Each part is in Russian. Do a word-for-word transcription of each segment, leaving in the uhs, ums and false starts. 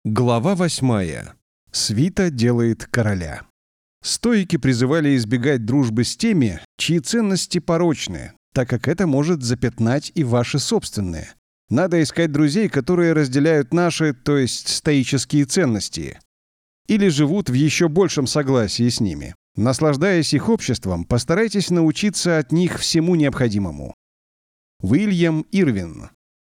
Глава восьмая. Свита делает короля. Стоики призывали избегать дружбы с теми, чьи ценности порочны, так как это может запятнать и ваши собственные. Надо искать друзей, которые разделяют наши, то есть стоические ценности, или живут в еще большем согласии с ними. Наслаждаясь их обществом, постарайтесь научиться от них всему необходимому. Уильям Ирвин.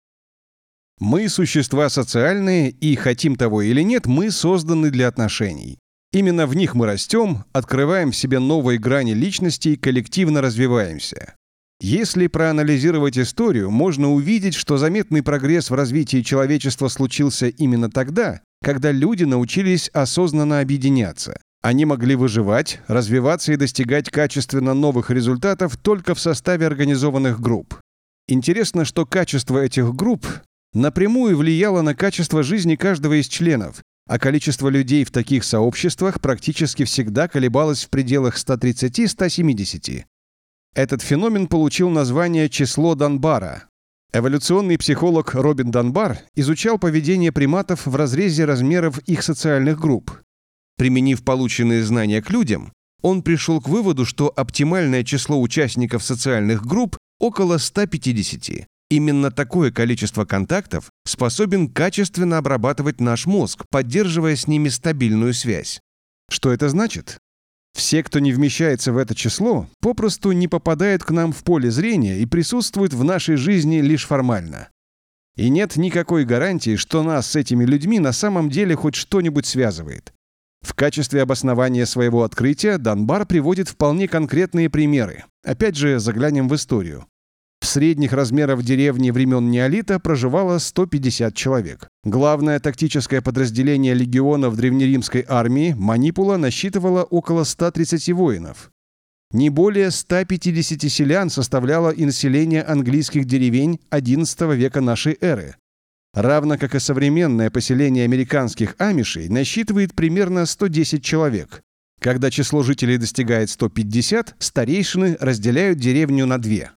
Мы существа социальные, и, хотим того или нет, мы созданы для отношений. Именно в них мы растем, открываем в себе новые грани личности и коллективно развиваемся. Если проанализировать историю, можно увидеть, что заметный прогресс в развитии человечества случился именно тогда, когда люди научились осознанно объединяться. Они могли выживать, развиваться и достигать качественно новых результатов только в составе организованных групп. Интересно, что качество этих групп напрямую влияло на качество жизни каждого из членов, а количество людей в таких сообществах практически всегда колебалось в пределах ста тридцати — ста семидесяти. Этот феномен получил название «число Данбара». Эволюционный психолог Робин Данбар изучал поведение приматов в разрезе размеров их социальных групп. Применив полученные знания к людям, он пришел к выводу, что оптимальное число участников социальных групп около ста пятидесяти. Именно такое количество контактов способен качественно обрабатывать наш мозг, поддерживая с ними стабильную связь. Что это значит? Все, кто не вмещается в это число, попросту не попадают к нам в поле зрения и присутствуют в нашей жизни лишь формально. И нет никакой гарантии, что нас с этими людьми на самом деле хоть что-нибудь связывает. В качестве обоснования своего открытия Данбар приводит вполне конкретные примеры. Опять же, заглянем в историю. В средних размерах деревни времен неолита проживало сто пятьдесят человек. Главное тактическое подразделение легионов древнеримской армии Манипула насчитывало около ста тридцати воинов. Не более ста пятидесяти селян составляло и население английских деревень одиннадцатого века нашей эры. Равно как и современное поселение американских амишей насчитывает примерно сто десять человек. Когда число жителей достигает ста пятидесяти, старейшины разделяют деревню на две.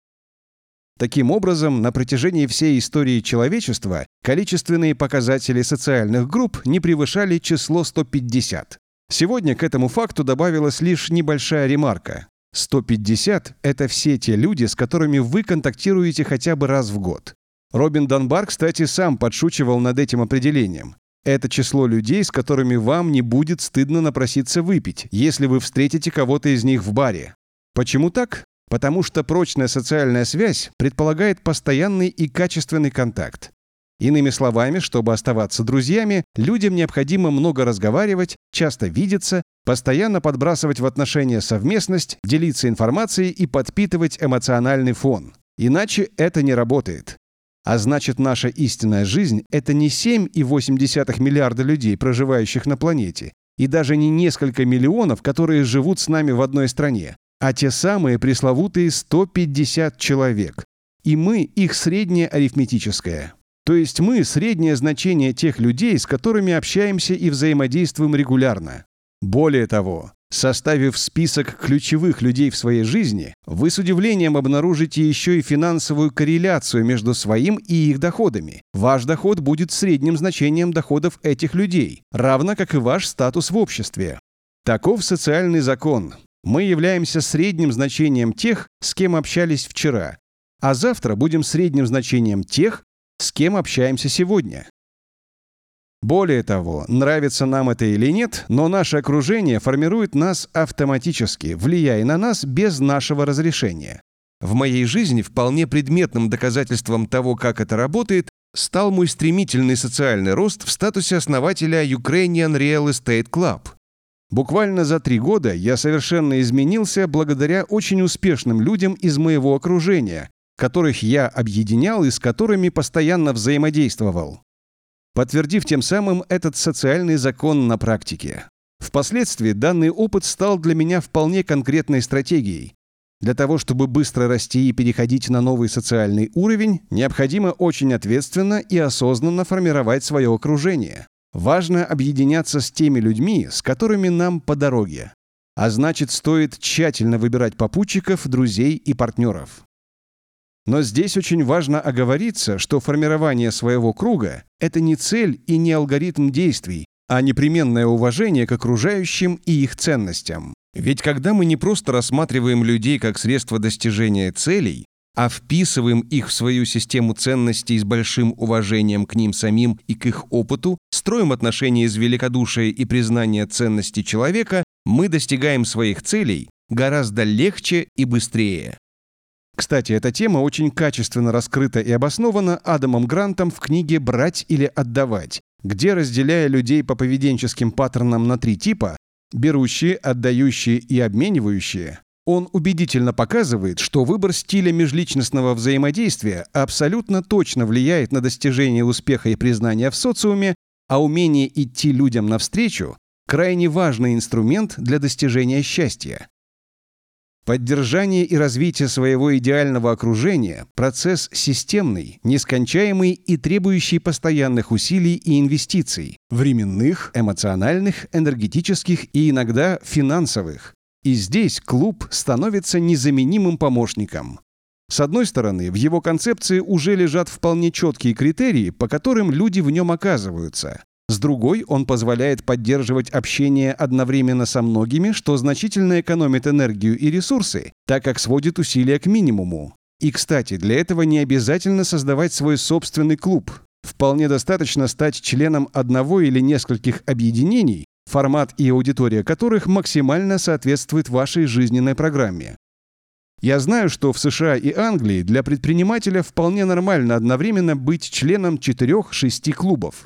Таким образом, на протяжении всей истории человечества количественные показатели социальных групп не превышали число ста пятидесяти. Сегодня к этому факту добавилась лишь небольшая ремарка. сто пятьдесят – это все те люди, с которыми вы контактируете хотя бы раз в год. Робин Данбар, кстати, сам подшучивал над этим определением. Это число людей, с которыми вам не будет стыдно напроситься выпить, если вы встретите кого-то из них в баре. Почему так? Потому что прочная социальная связь предполагает постоянный и качественный контакт. Иными словами, чтобы оставаться друзьями, людям необходимо много разговаривать, часто видеться, постоянно подбрасывать в отношения совместность, делиться информацией и подпитывать эмоциональный фон. Иначе это не работает. А значит, наша истинная жизнь – это не семь и восемь десятых миллиарда людей, проживающих на планете, и даже не несколько миллионов, которые живут с нами в одной стране, а те самые пресловутые сто пятьдесят человек. И мы их среднее арифметическое. То есть мы среднее значение тех людей, с которыми общаемся и взаимодействуем регулярно. Более того, составив список ключевых людей в своей жизни, вы с удивлением обнаружите еще и финансовую корреляцию между своим и их доходами. Ваш доход будет средним значением доходов этих людей, равно как и ваш статус в обществе. Таков социальный закон. Мы являемся средним значением тех, с кем общались вчера, а завтра будем средним значением тех, с кем общаемся сегодня. Более того, нравится нам это или нет, но наше окружение формирует нас автоматически, влияя на нас без нашего разрешения. В моей жизни вполне предметным доказательством того, как это работает, стал мой стремительный социальный рост в статусе основателя Ukrainian Real Estate Club. Буквально за три года я совершенно изменился благодаря очень успешным людям из моего окружения, которых я объединял и с которыми постоянно взаимодействовал, подтвердив тем самым этот социальный закон на практике. Впоследствии данный опыт стал для меня вполне конкретной стратегией. Для того, чтобы быстро расти и переходить на новый социальный уровень, необходимо очень ответственно и осознанно формировать свое окружение. Важно объединяться с теми людьми, с которыми нам по дороге. А значит, стоит тщательно выбирать попутчиков, друзей и партнеров. Но здесь очень важно оговориться, что формирование своего круга – это не цель и не алгоритм действий, а непременное уважение к окружающим и их ценностям. Ведь когда мы не просто рассматриваем людей как средство достижения целей, а вписываем их в свою систему ценностей с большим уважением к ним самим и к их опыту, строим отношения из великодушия и признания ценностей человека, мы достигаем своих целей гораздо легче и быстрее. Кстати, эта тема очень качественно раскрыта и обоснована Адамом Грантом в книге «Брать или отдавать», где, разделяя людей по поведенческим паттернам на три типа – берущие, отдающие и обменивающие, он убедительно показывает, что выбор стиля межличностного взаимодействия абсолютно точно влияет на достижение успеха и признания в социуме, а умение идти людям навстречу – крайне важный инструмент для достижения счастья. Поддержание и развитие своего идеального окружения – процесс системный, нескончаемый и требующий постоянных усилий и инвестиций – временных, эмоциональных, энергетических и иногда финансовых. И здесь клуб становится незаменимым помощником. С одной стороны, в его концепции уже лежат вполне четкие критерии, по которым люди в нем оказываются. С другой, он позволяет поддерживать общение одновременно со многими, что значительно экономит энергию и ресурсы, так как сводит усилия к минимуму. И, кстати, для этого не обязательно создавать свой собственный клуб. Вполне достаточно стать членом одного или нескольких объединений, формат и аудитория которых максимально соответствует вашей жизненной программе. Я знаю, что в США и Англии для предпринимателя вполне нормально одновременно быть членом четырёх-шести клубов.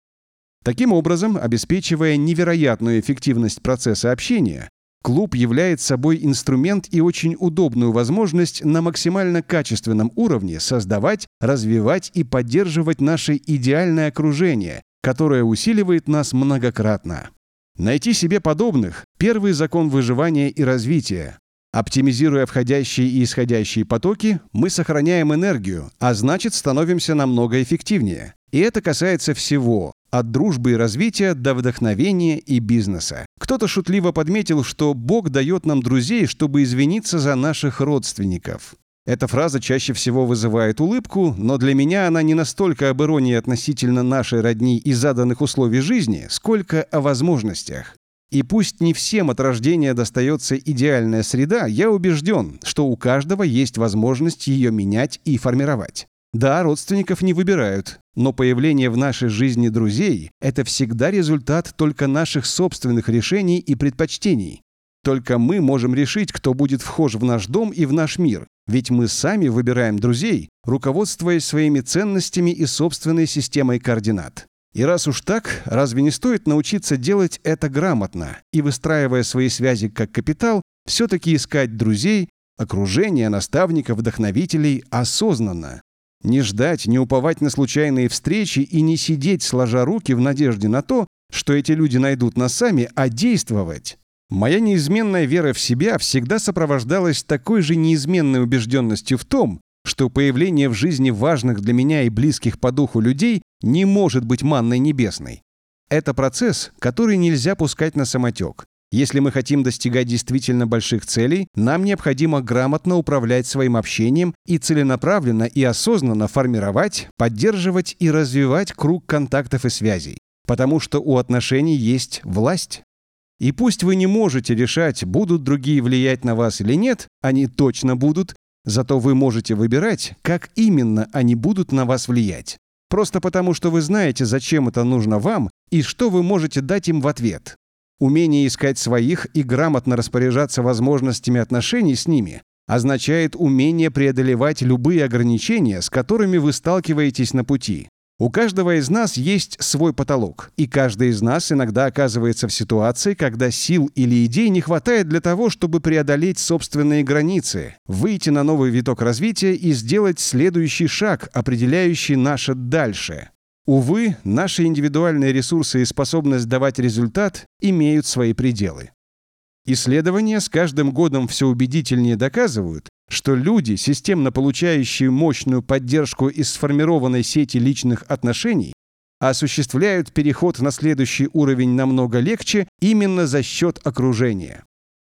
Таким образом, обеспечивая невероятную эффективность процесса общения, клуб является собой инструмент и очень удобную возможность на максимально качественном уровне создавать, развивать и поддерживать наше идеальное окружение, которое усиливает нас многократно. Найти себе подобных – первый закон выживания и развития. Оптимизируя входящие и исходящие потоки, мы сохраняем энергию, а значит, становимся намного эффективнее. И это касается всего – от дружбы и развития до вдохновения и бизнеса. Кто-то шутливо подметил, что Бог дает нам друзей, чтобы извиниться за наших родственников. Эта фраза чаще всего вызывает улыбку, но для меня она не настолько об иронии относительно нашей родни и заданных условий жизни, сколько о возможностях. И пусть не всем от рождения достается идеальная среда, я убежден, что у каждого есть возможность ее менять и формировать. Да, родственников не выбирают, но появление в нашей жизни друзей – это всегда результат только наших собственных решений и предпочтений. Только мы можем решить, кто будет вхож в наш дом и в наш мир, ведь мы сами выбираем друзей, руководствуясь своими ценностями и собственной системой координат. И раз уж так, разве не стоит научиться делать это грамотно и, выстраивая свои связи как капитал, все-таки искать друзей, окружение, наставников, вдохновителей осознанно? Не ждать, не уповать на случайные встречи и не сидеть, сложа руки в надежде на то, что эти люди найдут нас сами, а действовать. Моя неизменная вера в себя всегда сопровождалась такой же неизменной убежденностью в том, что появление в жизни важных для меня и близких по духу людей не может быть манной небесной. Это процесс, который нельзя пускать на самотек. Если мы хотим достигать действительно больших целей, нам необходимо грамотно управлять своим общением и целенаправленно и осознанно формировать, поддерживать и развивать круг контактов и связей. Потому что у отношений есть власть. И пусть вы не можете решать, будут другие влиять на вас или нет, они точно будут, зато вы можете выбирать, как именно они будут на вас влиять. Просто потому, что вы знаете, зачем это нужно вам и что вы можете дать им в ответ. Умение искать своих и грамотно распоряжаться возможностями отношений с ними означает умение преодолевать любые ограничения, с которыми вы сталкиваетесь на пути. У каждого из нас есть свой потолок, и каждый из нас иногда оказывается в ситуации, когда сил или идей не хватает для того, чтобы преодолеть собственные границы, выйти на новый виток развития и сделать следующий шаг, определяющий наше дальше. Увы, наши индивидуальные ресурсы и способность давать результат имеют свои пределы. Исследования с каждым годом все убедительнее доказывают, что люди, системно получающие мощную поддержку из сформированной сети личных отношений, осуществляют переход на следующий уровень намного легче именно за счет окружения.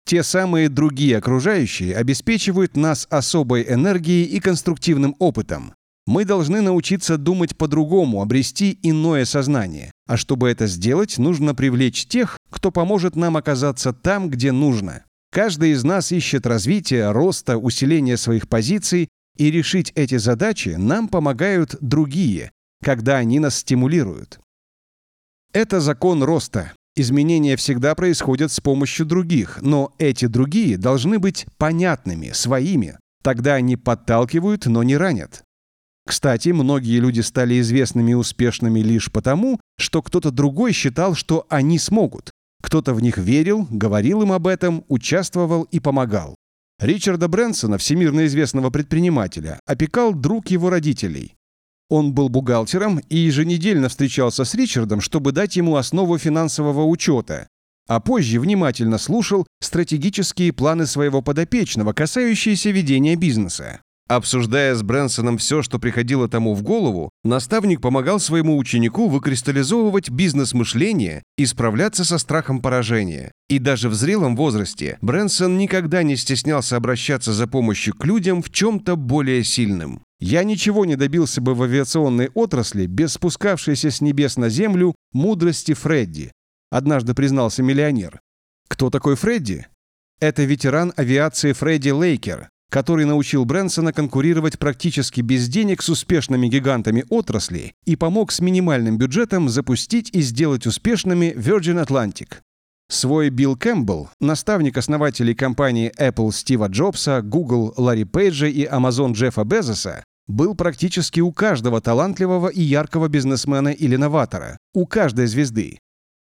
Те самые другие окружающие обеспечивают нас особой энергией и конструктивным опытом. Мы должны научиться думать по-другому, обрести иное сознание. А чтобы это сделать, нужно привлечь тех, кто поможет нам оказаться там, где нужно. Каждый из нас ищет развития, роста, усиления своих позиций, и решить эти задачи нам помогают другие, когда они нас стимулируют. Это закон роста. Изменения всегда происходят с помощью других, но эти другие должны быть понятными, своими. Тогда они подталкивают, но не ранят. Кстати, многие люди стали известными и успешными лишь потому, что кто-то другой считал, что они смогут. Кто-то в них верил, говорил им об этом, участвовал и помогал. Ричарда Брэнсона, всемирно известного предпринимателя, опекал друг его родителей. Он был бухгалтером и еженедельно встречался с Ричардом, чтобы дать ему основу финансового учета, а позже внимательно слушал стратегические планы своего подопечного, касающиеся ведения бизнеса. Обсуждая с Брэнсоном все, что приходило тому в голову, наставник помогал своему ученику выкристаллизовывать бизнес-мышление и справляться со страхом поражения. И даже в зрелом возрасте Брэнсон никогда не стеснялся обращаться за помощью к людям в чем-то более сильным. «Я ничего не добился бы в авиационной отрасли без спускавшейся с небес на землю мудрости Фредди», однажды признался миллионер. Кто такой Фредди? Это ветеран авиации Фредди Лейкер, который научил Брэнсона конкурировать практически без денег с успешными гигантами отрасли и помог с минимальным бюджетом запустить и сделать успешными Virgin Atlantic. Свой Билл Кэмпбелл, наставник основателей компании Apple Стива Джобса, Google Ларри Пейджа и Amazon Джеффа Безоса, был практически у каждого талантливого и яркого бизнесмена или новатора, у каждой звезды.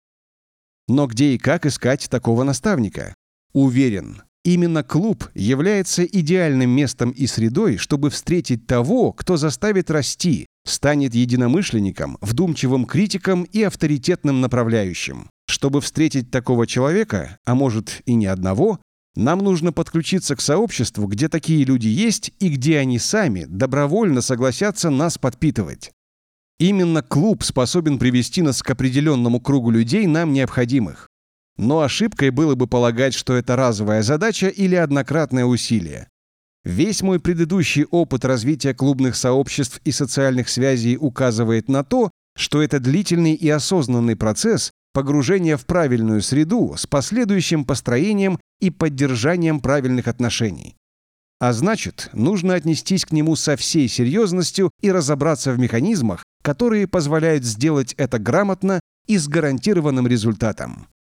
Но где и как искать такого наставника? Уверен, именно клуб является идеальным местом и средой, чтобы встретить того, кто заставит расти, станет единомышленником, вдумчивым критиком и авторитетным направляющим. Чтобы встретить такого человека, а может и не одного, нам нужно подключиться к сообществу, где такие люди есть и где они сами добровольно согласятся нас подпитывать. Именно клуб способен привести нас к определенному кругу людей, нам необходимых. Но ошибкой было бы полагать, что это разовая задача или однократное усилие. Весь мой предыдущий опыт развития клубных сообществ и социальных связей указывает на то, что это длительный и осознанный процесс погружения в правильную среду с последующим построением и поддержанием правильных отношений. А значит, нужно отнестись к нему со всей серьезностью и разобраться в механизмах, которые позволяют сделать это грамотно и с гарантированным результатом.